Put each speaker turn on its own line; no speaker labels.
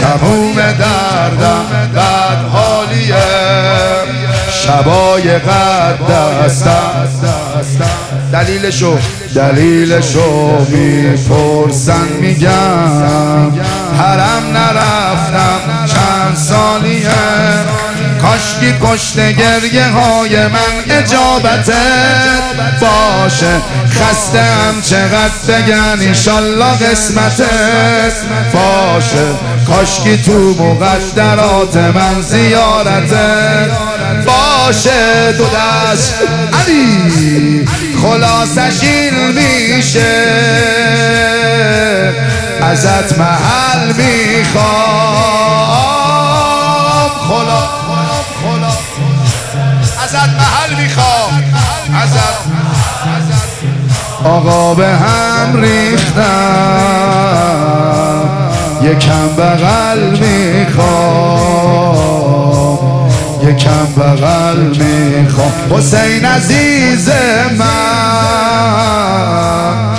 تموم دردم بد حالیه، شبای قدستم دلیلشو میپرسن میگم حرم نرفتم چند سالیه، کاشکی پشت گریه های من اجابت باشه، خستم چقدر بگن ایشالله قسمتت باشه، کاشکی تو مقدرات من زیارتت باشه. دو دست علی خلاصش این میشه، ازت محل میخوام، ازت محل میخوام، ازت آقا به هم ریختم، یکم بغل میخوام، یکم بغل میخوام حسین عزیز من.